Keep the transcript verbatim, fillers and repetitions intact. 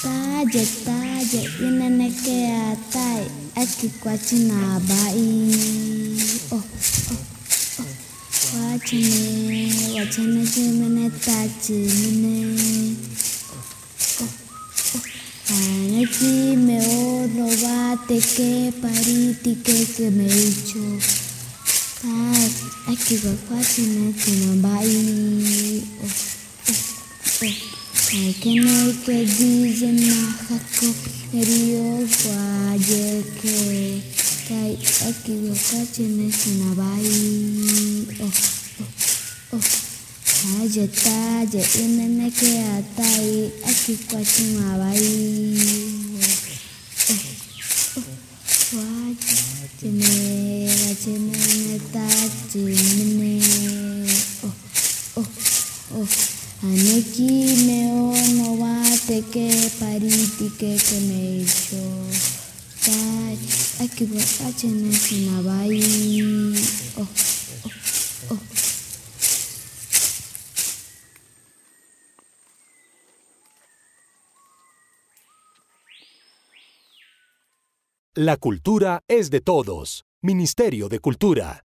Taje taje inaneke atai aki kwachina bai. Oh oh oh. Wachane wachane chimene tachi mene. Oh oh. Anaki me oro bate que pariti que que me hicho. Tai aki kwachina china bai. Oh oh oh. Ay que no que dice majako rio guaye que kai aquí bocache ne sinabai. Oh oh oh. Taje taje inene que atai aquí kwachina bai. Oh oh oh. Wache ne wache ne tachi ne. Oh oh oh. Aneki me ono bate que pariti que que me hizo. Tai aquí bocache ne sinabai. Oh oh oh. La cultura es de todos. Ministerio de Cultura.